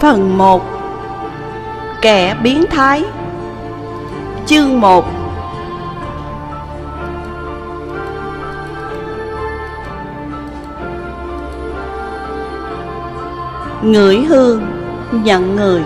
Phần 1. Kẻ biến thái. Chương 1. Ngửi hương, nhận người.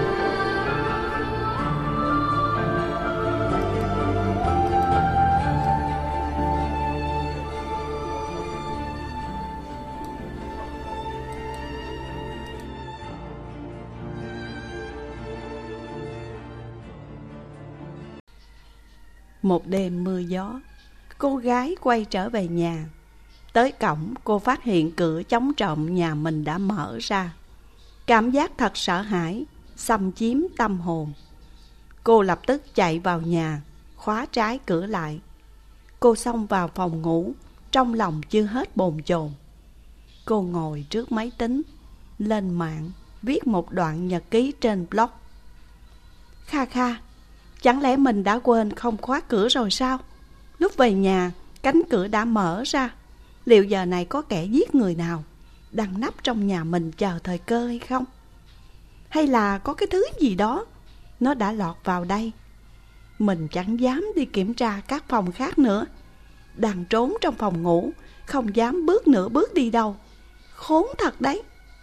Một đêm mưa gió, cô gái quay trở về nhà. Tới cổng, cô phát hiện cửa chống trộm nhà mình đã mở ra. Cảm giác thật sợ hãi xâm chiếm tâm hồn. Cô lập tức chạy vào nhà, khóa trái cửa lại. Cô xông vào phòng ngủ, trong lòng chưa hết bồn chồn. Cô ngồi trước máy tính, lên mạng viết một đoạn nhật ký trên blog. Kha kha, chẳng lẽ mình đã quên không khóa cửa rồi sao? Lúc về nhà, cánh cửa đã mở ra. Liệu giờ này có kẻ giết người nào đang nấp trong nhà mình chờ thời cơ hay không? Hay là có cái thứ gì đó nó đã lọt vào đây? Mình chẳng dám đi kiểm tra các phòng khác nữa. Đang trốn trong phòng ngủ, không dám bước nửa bước đi đâu. Khốn thật đấy.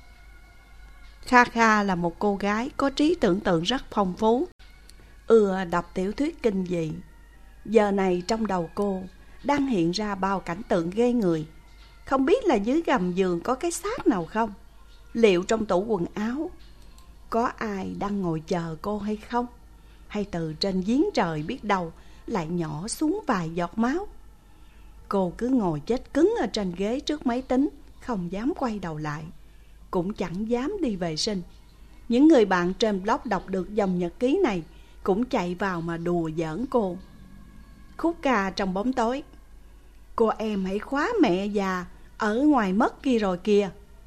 Kha Kha là một cô gái có trí tưởng tượng rất phong phú, ưa đọc tiểu thuyết kinh dị. Giờ này trong đầu cô đang hiện ra bao cảnh tượng ghê người. Không biết là dưới gầm giường có cái xác nào không? Liệu trong tủ quần áo có ai đang ngồi chờ cô hay không? Hay từ trên giếng trời biết đâu lại nhỏ xuống vài giọt máu? Cô cứ ngồi chết cứng ở trên ghế trước máy tính, không dám quay đầu lại, cũng chẳng dám đi vệ sinh. Những người bạn trên blog đọc được dòng nhật ký này cũng chạy vào mà đùa giỡn cô. Khúc ca trong bóng tối: cô em hãy khóa mẹ già ở ngoài mất kia rồi kìa.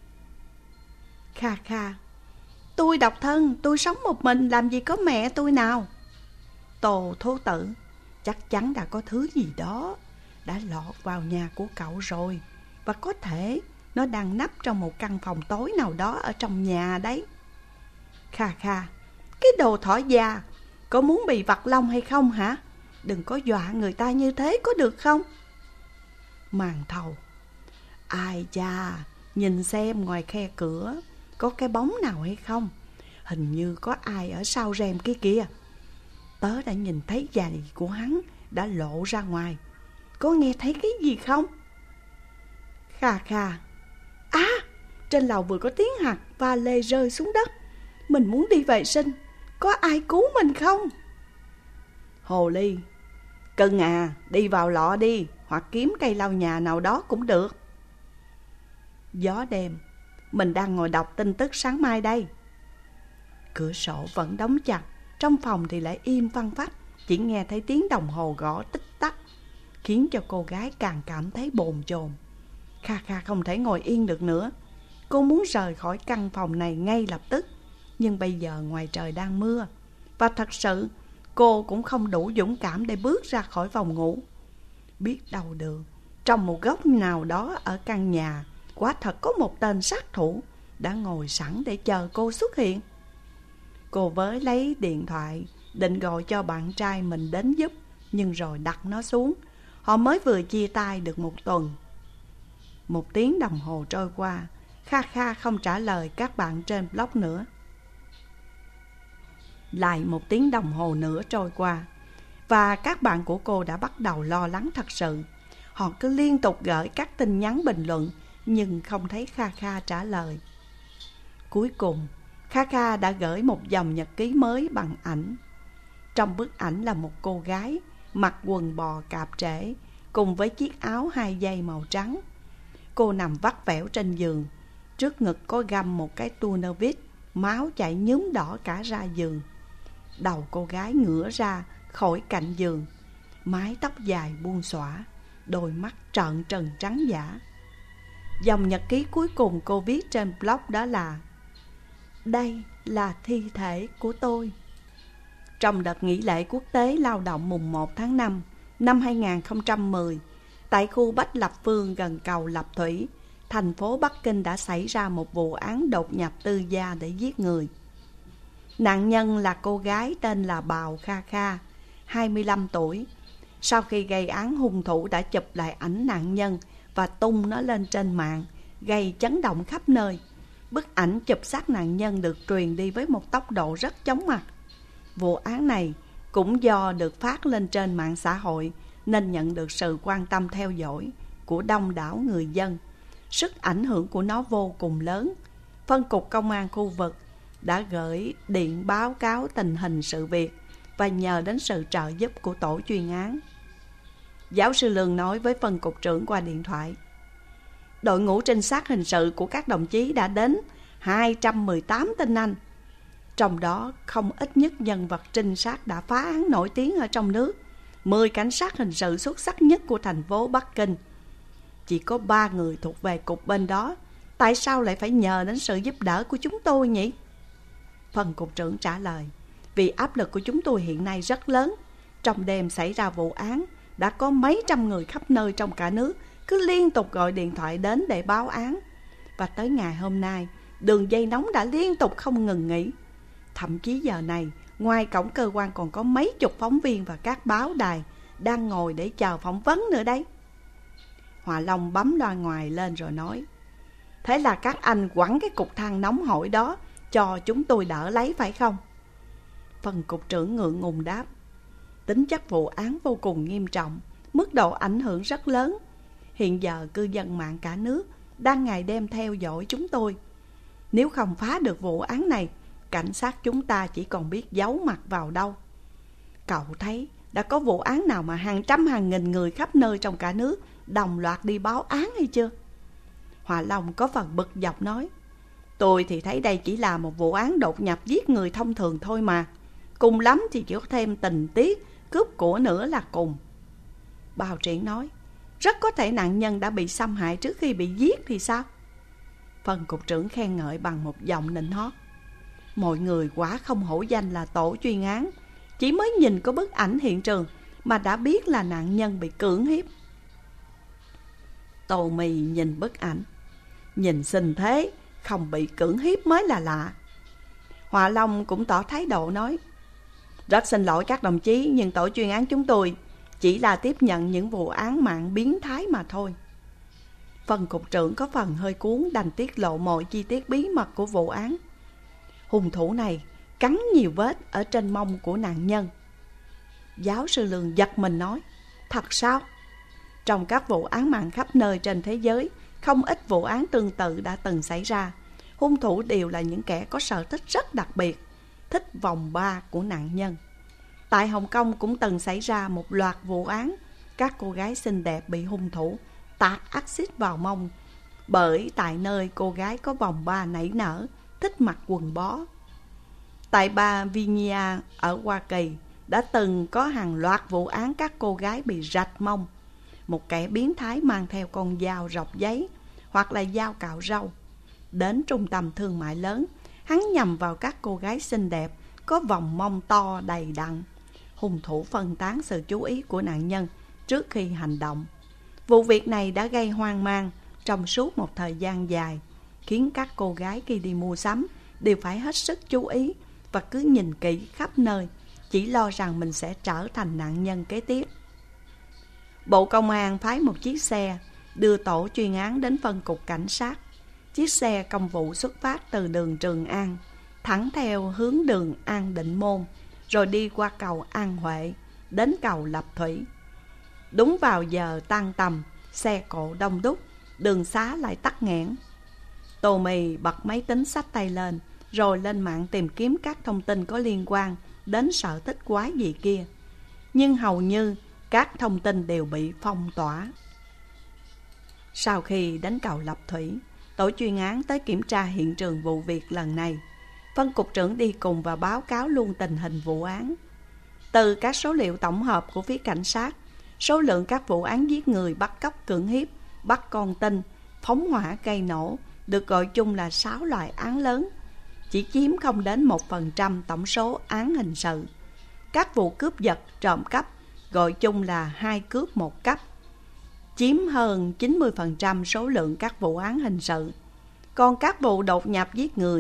Kha Kha: tôi độc thân, tôi sống một mình, làm gì có mẹ tôi nào. Tô Thố Tử: chắc chắn đã có thứ gì đó đã lọt vào nhà của cậu rồi, và có thể nó đang nấp trong một căn phòng tối nào đó ở trong nhà đấy. Kha Kha: cái đồ thỏ già, có muốn bị vặt lông hay không hả? Đừng có dọa người ta như thế có được không? Màn Thầu: ai cha, nhìn xem ngoài khe cửa có cái bóng nào hay không? Hình như có ai ở sau rèm kia kìa. Tớ đã nhìn thấy giày của hắn đã lộ ra ngoài. Có nghe thấy cái gì không? Kha Kha: à, trên lầu vừa có tiếng hạt va lê rơi xuống đất. Mình muốn đi vệ sinh, có ai cứu mình không? Hồ Ly: cưng à, đi vào lọ đi, hoặc kiếm cây lau nhà nào đó cũng được. Gió đêm: mình đang ngồi đọc tin tức sáng mai đây. Cửa sổ vẫn đóng chặt, trong phòng thì lại im phăng phắc, chỉ nghe thấy tiếng đồng hồ gõ tích tắc, khiến cho cô gái càng cảm thấy bồn chồn. Kha Kha không thể ngồi yên được nữa. Cô muốn rời khỏi căn phòng này ngay lập tức, nhưng bây giờ ngoài trời đang mưa, và thật sự cô cũng không đủ dũng cảm để bước ra khỏi phòng ngủ. Biết đâu được, trong một góc nào đó ở căn nhà, quả thật có một tên sát thủ đã ngồi sẵn để chờ cô xuất hiện. Cô với lấy điện thoại định gọi cho bạn trai mình đến giúp, nhưng rồi đặt nó xuống. Họ mới vừa chia tay được một tuần. 1 tiếng đồng hồ trôi qua, Kha Kha không trả lời các bạn trên blog nữa. Lại 1 tiếng đồng hồ nữa trôi qua, và các bạn của cô đã bắt đầu lo lắng thật sự. Họ cứ liên tục gửi các tin nhắn bình luận, nhưng không thấy Kha Kha trả lời. Cuối cùng, Kha Kha đã gửi một dòng nhật ký mới bằng ảnh. Trong bức ảnh là một cô gái mặc quần bò cạp trễ, cùng với chiếc áo 2 dây màu trắng. Cô nằm vắt vẻo trên giường, trước ngực có găm một cái tuner vít, máu chảy nhúm đỏ cả ra giường. Đầu cô gái ngửa ra khỏi cạnh giường, mái tóc dài buông xõa, đôi mắt trợn trừng trắng dã. Dòng nhật ký cuối cùng cô viết trên blog đó là: đây là thi thể của tôi. Trong đợt nghỉ lễ quốc tế lao động mùng 1 tháng 5 năm 2010, tại khu Bách Lập Phương gần cầu Lập Thủy, thành phố Bắc Kinh đã xảy ra một vụ án đột nhập tư gia để giết người. Nạn nhân là cô gái tên là Bào Kha Kha, 25 tuổi. Sau khi gây án, hung thủ đã chụp lại ảnh nạn nhân và tung nó lên trên mạng, gây chấn động khắp nơi. Bức ảnh chụp xác nạn nhân được truyền đi với một tốc độ rất chóng mặt. Vụ án này cũng do được phát lên trên mạng xã hội nên nhận được sự quan tâm theo dõi của đông đảo người dân. Sức ảnh hưởng của nó vô cùng lớn. Phân cục công an khu vực đã gửi điện báo cáo tình hình sự việc và nhờ đến sự trợ giúp của tổ chuyên án. Giáo sư Lương nói với phân cục trưởng qua điện thoại: đội ngũ trinh sát hình sự của các đồng chí đã đến 218 tên Anh. Trong đó không ít nhất nhân vật trinh sát đã phá án nổi tiếng ở trong nước, 10 cảnh sát hình sự xuất sắc nhất của thành phố Bắc Kinh. Chỉ có 3 người thuộc về cục bên đó, tại sao lại phải nhờ đến sự giúp đỡ của chúng tôi nhỉ? Phân cục trưởng trả lời: vì áp lực của chúng tôi hiện nay rất lớn. Trong đêm xảy ra vụ án, đã có mấy trăm người khắp nơi trong cả nước cứ liên tục gọi điện thoại đến để báo án. Và tới ngày hôm nay, đường dây nóng đã liên tục không ngừng nghỉ. Thậm chí giờ này, ngoài cổng cơ quan còn có mấy chục phóng viên và các báo đài đang ngồi để chờ phỏng vấn nữa đấy. Hòa Long bấm loa ngoài lên rồi nói: thế là các anh quẳng cái cục than nóng hổi đó cho chúng tôi đỡ lấy phải không? Phân cục trưởng ngượng ngùng đáp: tính chất vụ án vô cùng nghiêm trọng, mức độ ảnh hưởng rất lớn. Hiện giờ cư dân mạng cả nước đang ngày đêm theo dõi chúng tôi. Nếu không phá được vụ án này, cảnh sát chúng ta chỉ còn biết giấu mặt vào đâu. Cậu thấy đã có vụ án nào mà hàng trăm hàng nghìn người khắp nơi trong cả nước đồng loạt đi báo án hay chưa? Hòa Long có phần bực dọc nói: tôi thì thấy đây chỉ là một vụ án đột nhập giết người thông thường thôi mà. Cùng lắm thì chỉ có thêm tình tiết cướp của nữa là cùng. Bào Triển nói: rất có thể nạn nhân đã bị xâm hại trước khi bị giết thì sao? Phân cục trưởng khen ngợi bằng một giọng nịnh hót: mọi người quả không hổ danh là tổ chuyên án. Chỉ mới nhìn có bức ảnh hiện trường mà đã biết là nạn nhân bị cưỡng hiếp. Tô Mì nhìn bức ảnh, nhìn xinh thế, không bị cưỡng hiếp mới là lạ. Hòa Long cũng tỏ thái độ nói: rất xin lỗi các đồng chí, nhưng tổ chuyên án chúng tôi chỉ là tiếp nhận những vụ án mạng biến thái mà thôi. Phân cục trưởng có phần hơi cuốn, đành tiết lộ mọi chi tiết bí mật của vụ án. Hung thủ này cắn nhiều vết ở trên mông của nạn nhân. Giáo sư Lương giật mình nói: thật sao? Trong các vụ án mạng khắp nơi trên thế giới, không ít vụ án tương tự đã từng xảy ra. Hung thủ đều là những kẻ có sở thích rất đặc biệt, thích vòng ba của nạn nhân. Tại Hồng Kông cũng từng xảy ra một loạt vụ án các cô gái xinh đẹp bị hung thủ tạt axit vào mông, bởi tại nơi cô gái có vòng ba nảy nở, thích mặc quần bó. Tại bang Virginia ở Hoa Kỳ đã từng có hàng loạt vụ án các cô gái bị rạch mông. Một kẻ biến thái mang theo con dao rọc giấy hoặc là dao cạo râu đến trung tâm thương mại lớn. Hắn nhằm vào các cô gái xinh đẹp có vòng mông to đầy đặn. Hung thủ phân tán sự chú ý của nạn nhân trước khi hành động. Vụ việc này đã gây hoang mang trong suốt một thời gian dài, khiến các cô gái khi đi mua sắm đều phải hết sức chú ý và cứ nhìn kỹ khắp nơi, chỉ lo rằng mình sẽ trở thành nạn nhân kế tiếp. Bộ Công an phái một chiếc xe đưa tổ chuyên án đến phân cục cảnh sát. Chiếc xe công vụ xuất phát từ đường Trường An, thẳng theo hướng đường An Định Môn, rồi đi qua cầu An Huệ, đến cầu Lập Thủy. Đúng vào giờ tan tầm, xe cộ đông đúc, đường xá lại tắc nghẽn. Tô Mì bật máy tính xách tay lên, rồi lên mạng tìm kiếm các thông tin có liên quan đến sở thích quái gì kia. Nhưng hầu như các thông tin đều bị phong tỏa. Sau khi đến cầu Lập Thủy, tổ chuyên án tới kiểm tra hiện trường vụ việc lần này. Phân cục trưởng đi cùng và báo cáo luôn tình hình vụ án. Từ các số liệu tổng hợp của phía cảnh sát, số lượng các vụ án giết người, bắt cóc, cưỡng hiếp, bắt con tin, phóng hỏa gây nổ được gọi chung là 6 loại án lớn, chỉ chiếm không đến 1% tổng số án hình sự. Các vụ cướp giật, trộm cắp gọi chung là 2 cướp 1 cắp, chiếm hơn 90% số lượng các vụ án hình sự. Còn các vụ đột nhập giết người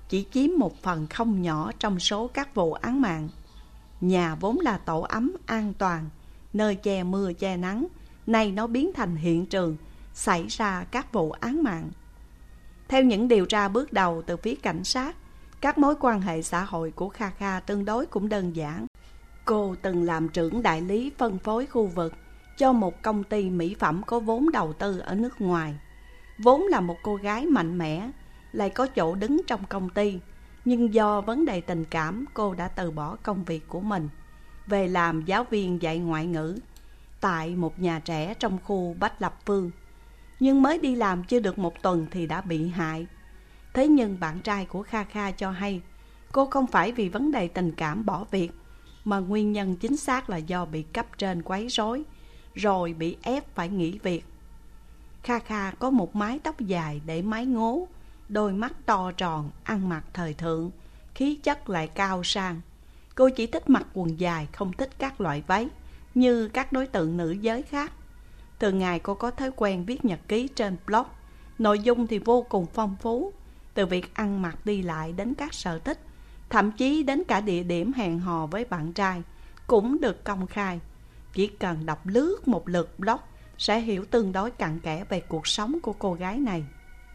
chỉ chiếm một phần không nhỏ trong số các vụ án mạng. Nhà vốn là tổ ấm an toàn, nơi che mưa che nắng, nay nó biến thành hiện trường xảy ra các vụ án mạng. Theo những điều tra bước đầu từ phía cảnh sát, các mối quan hệ xã hội của Kha Kha tương đối cũng đơn giản. Cô từng làm trưởng đại lý phân phối khu vực cho một công ty mỹ phẩm có vốn đầu tư ở nước ngoài. Vốn là một cô gái mạnh mẽ, lại có chỗ đứng trong công ty, nhưng do vấn đề tình cảm, cô đã từ bỏ công việc của mình, về làm giáo viên dạy ngoại ngữ tại một nhà trẻ trong khu Bách Lập Phương. Nhưng mới đi làm chưa được một tuần thì đã bị hại. Thế nhưng bạn trai của Kha Kha cho hay cô không phải vì vấn đề tình cảm bỏ việc, mà nguyên nhân chính xác là do bị cấp trên quấy rối, rồi bị ép phải nghỉ việc. Kha Kha có một mái tóc dài để mái ngố, đôi mắt to tròn, ăn mặc thời thượng, khí chất lại cao sang. Cô chỉ thích mặc quần dài, không thích các loại váy như các đối tượng nữ giới khác. Thường ngày cô có thói quen viết nhật ký trên blog. Nội dung thì vô cùng phong phú, từ việc ăn mặc đi lại đến các sở thích, thậm chí đến cả địa điểm hẹn hò với bạn trai cũng được công khai. Chỉ cần đọc lướt một lượt blog sẽ hiểu tương đối cặn kẽ về cuộc sống của cô gái này.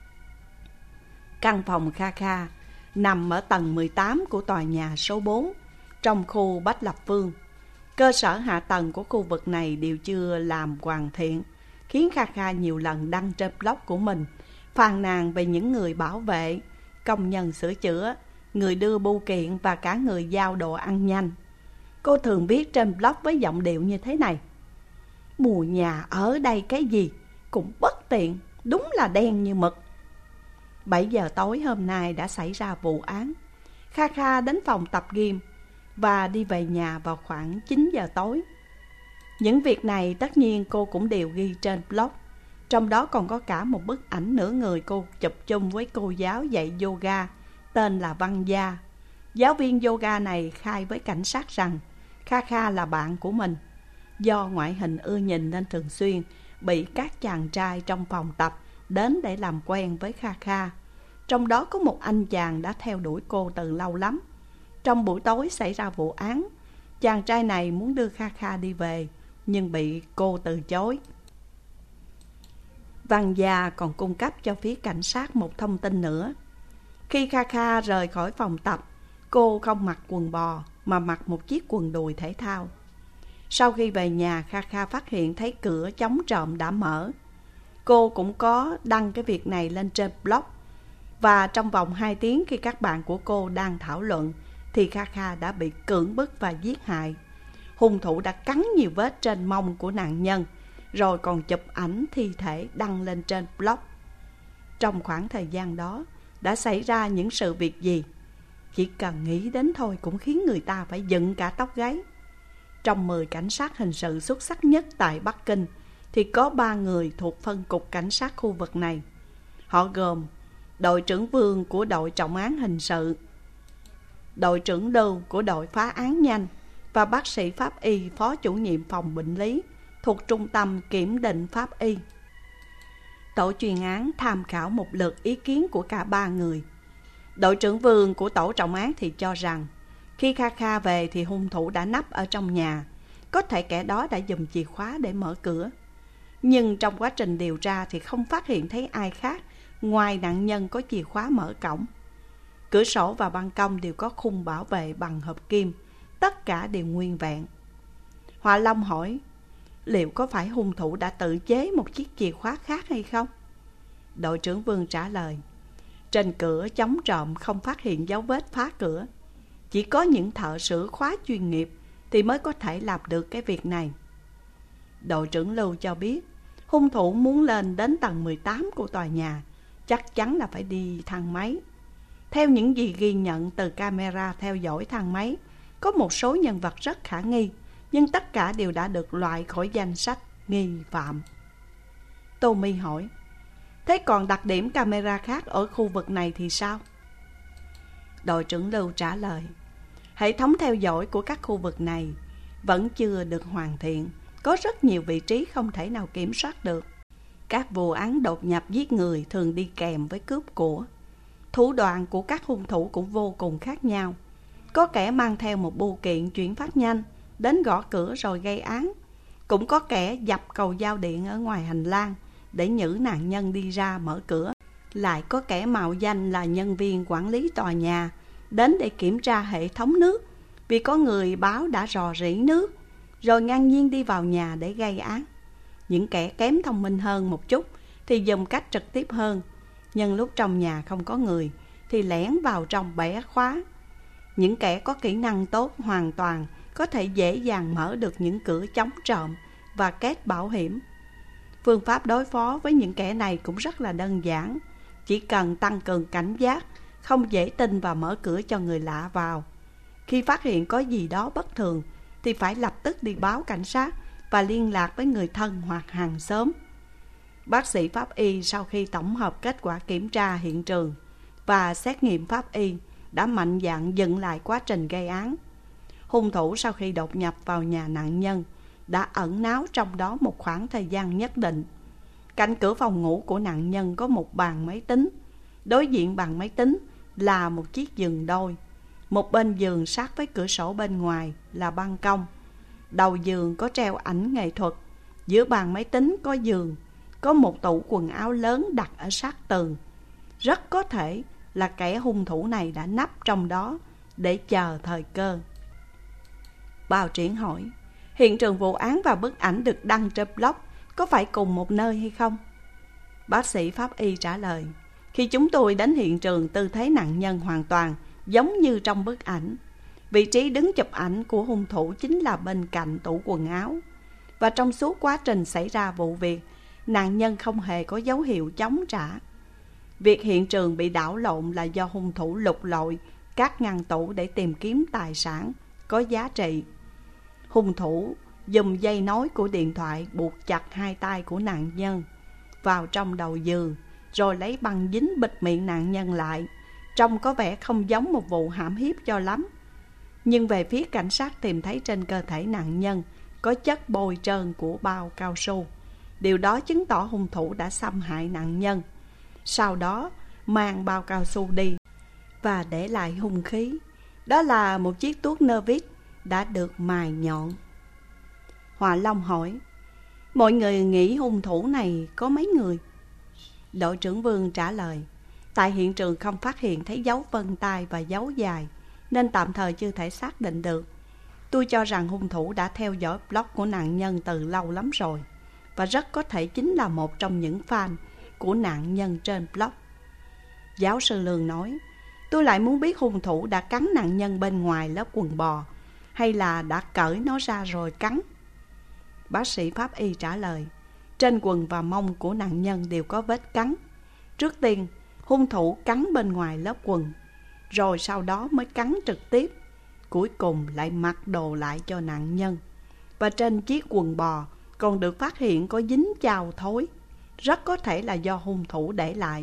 Căn phòng Kha Kha nằm ở tầng 18 của tòa nhà số 4 trong khu Bách Lập Phương. Cơ sở hạ tầng của khu vực này đều chưa làm hoàn thiện, khiến Kha Kha nhiều lần đăng trên blog của mình phàn nàn về những người bảo vệ, công nhân sửa chữa, người đưa bưu kiện và cả người giao đồ ăn nhanh. Cô thường viết trên blog với giọng điệu như thế này: mùa nhà ở đây cái gì cũng bất tiện, đúng là đen như mực. 7 giờ tối hôm nay đã xảy ra vụ án. Kha Kha đến phòng tập gym và đi về nhà vào khoảng 9 giờ tối. Những việc này tất nhiên cô cũng đều ghi trên blog. Trong đó còn có cả một bức ảnh nửa người cô chụp chung với cô giáo dạy yoga tên là Văn Gia. Giáo viên yoga này khai với cảnh sát rằng Kha Kha là bạn của mình. Do ngoại hình ưa nhìn nên thường xuyên bị các chàng trai trong phòng tập đến để làm quen với Kha Kha. Trong đó có một anh chàng đã theo đuổi cô từ lâu lắm. Trong buổi tối xảy ra vụ án, chàng trai này muốn đưa Kha Kha đi về nhưng bị cô từ chối. Văn Gia còn cung cấp cho phía cảnh sát một thông tin nữa. Khi Kha Kha rời khỏi phòng tập, cô không mặc quần bò mà mặc một chiếc quần đùi thể thao. Sau khi về nhà, Kha Kha phát hiện thấy cửa chống trộm đã mở. Cô cũng có đăng cái việc này lên trên blog. Và trong vòng 2 tiếng khi các bạn của cô đang thảo luận thì Kha Kha đã bị cưỡng bức và giết hại. Hung thủ đã cắn nhiều vết trên mông của nạn nhân, rồi còn chụp ảnh thi thể đăng lên trên blog. Trong khoảng thời gian đó đã xảy ra những sự việc gì? Chỉ cần nghĩ đến thôi cũng khiến người ta phải dựng cả tóc gáy. Trong 10 cảnh sát hình sự xuất sắc nhất tại Bắc Kinh thì có 3 người thuộc phân cục cảnh sát khu vực này. Họ gồm đội trưởng Vương của đội trọng án hình sự, đội trưởng Lưu của đội phá án nhanh và bác sĩ pháp y phó chủ nhiệm phòng bệnh lý thuộc trung tâm kiểm định pháp y. Tổ chuyên án tham khảo một lượt ý kiến của cả 3 người. Đội trưởng Vương của tổ trọng án thì cho rằng khi Kha Kha về thì hung thủ đã nấp ở trong nhà, có thể kẻ đó đã dùng chìa khóa để mở cửa. Nhưng trong quá trình điều tra thì không phát hiện thấy ai khác ngoài nạn nhân có chìa khóa mở cổng. Cửa sổ và ban công đều có khung bảo vệ bằng hợp kim, tất cả đều nguyên vẹn. Họa Long hỏi, liệu có phải hung thủ đã tự chế một chiếc chìa khóa khác hay không? Đội trưởng Vương trả lời, trên cửa chống trộm không phát hiện dấu vết phá cửa. Chỉ có những thợ sửa khóa chuyên nghiệp thì mới có thể làm được cái việc này. Đội trưởng Lưu cho biết, hung thủ muốn lên đến tầng 18 của tòa nhà, chắc chắn là phải đi thang máy. Theo những gì ghi nhận từ camera theo dõi thang máy, có một số nhân vật rất khả nghi, nhưng tất cả đều đã được loại khỏi danh sách nghi phạm. Tommy hỏi, thế còn đặc điểm camera khác ở khu vực này thì sao? Đội trưởng Lưu trả lời, hệ thống theo dõi của các khu vực này vẫn chưa được hoàn thiện, có rất nhiều vị trí không thể nào kiểm soát được. Các vụ án đột nhập giết người thường đi kèm với cướp của. Thủ đoạn của các hung thủ cũng vô cùng khác nhau. Có kẻ mang theo một bưu kiện chuyển phát nhanh đến gõ cửa rồi gây án. Cũng có kẻ dập cầu giao điện ở ngoài hành lang để nhử nạn nhân đi ra mở cửa. Lại có kẻ mạo danh là nhân viên quản lý tòa nhà đến để kiểm tra hệ thống nước, vì có người báo đã rò rỉ nước, rồi ngang nhiên đi vào nhà để gây án. Những kẻ kém thông minh hơn một chút thì dùng cách trực tiếp hơn. Nhân lúc trong nhà không có người thì lẻn vào trong bẻ khóa. Những kẻ có kỹ năng tốt hoàn toàn có thể dễ dàng mở được những cửa chống trộm và két bảo hiểm. Phương pháp đối phó với những kẻ này cũng rất là đơn giản. Chỉ cần tăng cường cảnh giác, không dễ tin và mở cửa cho người lạ vào. Khi phát hiện có gì đó bất thường thì phải lập tức đi báo cảnh sát và liên lạc với người thân hoặc hàng xóm. Bác sĩ pháp y sau khi tổng hợp kết quả kiểm tra hiện trường và xét nghiệm pháp y đã mạnh dạn dừng lại quá trình gây án. Hung thủ sau khi đột nhập vào nhà nạn nhân đã ẩn náu trong đó một khoảng thời gian nhất định. Cạnh cửa phòng ngủ của nạn nhân có một bàn máy tính. Đối diện bàn máy tính là một chiếc giường đôi. Một bên giường sát với cửa sổ bên ngoài là ban công. Đầu giường có treo ảnh nghệ thuật. Giữa bàn máy tính có giường, có một tủ quần áo lớn đặt ở sát tường. Rất có thể là kẻ hung thủ này đã nấp trong đó để chờ thời cơ. Bào Triển hỏi, hiện trường vụ án và bức ảnh được đăng trên blog có phải cùng một nơi hay không? Bác sĩ pháp y trả lời, khi chúng tôi đến hiện trường, tư thế nạn nhân hoàn toàn giống như trong bức ảnh. Vị trí đứng chụp ảnh của hung thủ chính là bên cạnh tủ quần áo. Và trong suốt quá trình xảy ra vụ việc, nạn nhân không hề có dấu hiệu chống trả. Việc hiện trường bị đảo lộn là do hung thủ lục lọi các ngăn tủ để tìm kiếm tài sản có giá trị. Hung thủ dùng dây nối của điện thoại buộc chặt hai tay của nạn nhân vào trong đầu giường, rồi lấy băng dính bịt miệng nạn nhân lại. Trông có vẻ không giống một vụ hãm hiếp cho lắm. Nhưng về phía cảnh sát tìm thấy trên cơ thể nạn nhân có chất bôi trơn của bao cao su. Điều đó chứng tỏ hung thủ đã xâm hại nạn nhân, sau đó mang bao cao su đi và để lại hung khí. Đó là một chiếc tuốt nơ vít đã được mài nhọn. Hòa Long hỏi, mọi người nghĩ hung thủ này có mấy người? Đội trưởng Vương trả lời, tại hiện trường không phát hiện thấy dấu vân tay và dấu dài, nên tạm thời chưa thể xác định được. Tôi cho rằng hung thủ đã theo dõi blog của nạn nhân từ lâu lắm rồi, và rất có thể chính là một trong những fan của nạn nhân trên blog. Giáo sư Lương nói, tôi lại muốn biết hung thủ đã cắn nạn nhân bên ngoài lớp quần bò, hay là đã cởi nó ra rồi cắn? Bác sĩ pháp y trả lời, trên quần và mông của nạn nhân đều có vết cắn. Trước tiên, hung thủ cắn bên ngoài lớp quần, rồi sau đó mới cắn trực tiếp. Cuối cùng lại mặc đồ lại cho nạn nhân. Và trên chiếc quần bò còn được phát hiện có dính chao thối, rất có thể là do hung thủ để lại.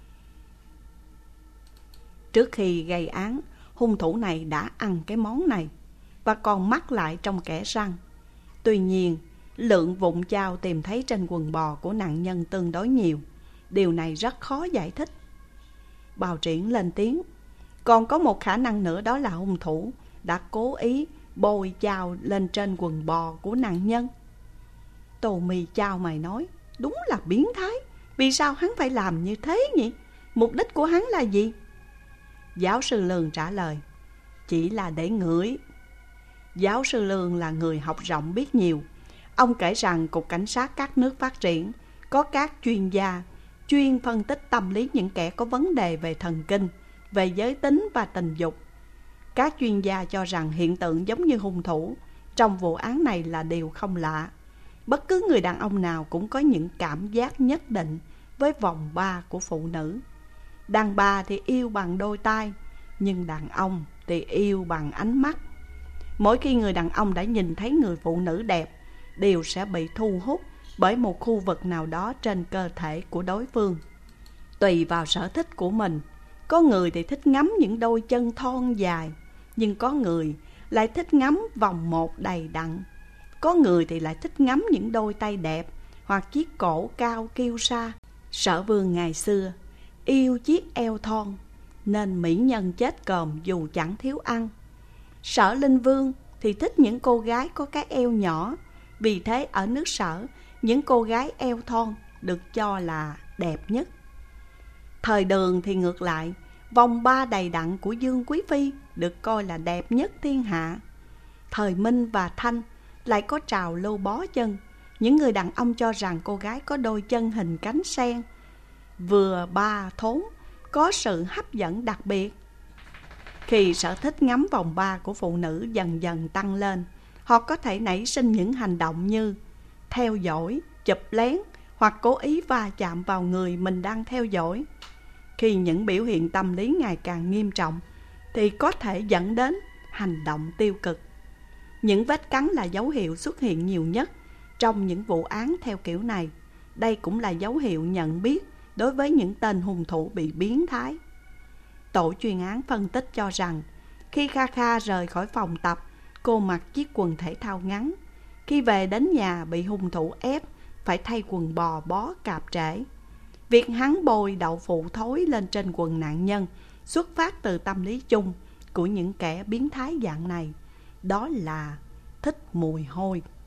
Trước khi gây án, hung thủ này đã ăn cái món này và còn mắc lại trong kẽ răng. Tuy nhiên, lượng vụn chao tìm thấy trên quần bò của nạn nhân tương đối nhiều. Điều này rất khó giải thích. Bào Triển lên tiếng, còn có một khả năng nữa, đó là hung thủ đã cố ý bôi chao lên trên quần bò của nạn nhân. Tô Mì Chao mày nói, đúng là biến thái. Vì sao hắn phải làm như thế nhỉ? Mục đích của hắn là gì? Giáo sư Lương trả lời, chỉ là để ngửi. Giáo sư Lương là người học rộng biết nhiều. Ông kể rằng Cục Cảnh sát các nước phát triển có các chuyên gia chuyên phân tích tâm lý những kẻ có vấn đề về thần kinh, về giới tính và tình dục. Các chuyên gia cho rằng hiện tượng giống như hung thủ trong vụ án này là điều không lạ. Bất cứ người đàn ông nào cũng có những cảm giác nhất định với vòng ba của phụ nữ. Đàn bà thì yêu bằng đôi tai, nhưng đàn ông thì yêu bằng ánh mắt. Mỗi khi người đàn ông đã nhìn thấy người phụ nữ đẹp, đều sẽ bị thu hút bởi một khu vực nào đó trên cơ thể của đối phương. Tùy vào sở thích của mình, có người thì thích ngắm những đôi chân thon dài, nhưng có người lại thích ngắm vòng một đầy đặn. Có người thì lại thích ngắm những đôi tay đẹp hoặc chiếc cổ cao kiêu sa. Sở Vương ngày xưa yêu chiếc eo thon, nên mỹ nhân chết còm dù chẳng thiếu ăn. Sở Linh Vương thì thích những cô gái có cái eo nhỏ, vì thế ở nước Sở, những cô gái eo thon được cho là đẹp nhất. Thời Đường thì ngược lại, vòng ba đầy đặn của Dương Quý Phi được coi là đẹp nhất thiên hạ. Thời Minh và Thanh lại có trào lưu bó chân. Những người đàn ông cho rằng cô gái có đôi chân hình cánh sen, vừa ba thốn, có sự hấp dẫn đặc biệt. Khi sở thích ngắm vòng ba của phụ nữ dần dần tăng lên, họ có thể nảy sinh những hành động như theo dõi, chụp lén hoặc cố ý va chạm vào người mình đang theo dõi. Khi những biểu hiện tâm lý ngày càng nghiêm trọng thì có thể dẫn đến hành động tiêu cực. Những vết cắn là dấu hiệu xuất hiện nhiều nhất trong những vụ án theo kiểu này. Đây cũng là dấu hiệu nhận biết đối với những tên hung thủ bị biến thái. Tổ chuyên án phân tích cho rằng khi Kha Kha rời khỏi phòng tập, cô mặc chiếc quần thể thao ngắn. Khi về đến nhà bị hung thủ ép phải thay quần bò bó cạp trễ. Việc hắn bôi đậu phụ thối lên trên quần nạn nhân xuất phát từ tâm lý chung của những kẻ biến thái dạng này, đó là thích mùi hôi.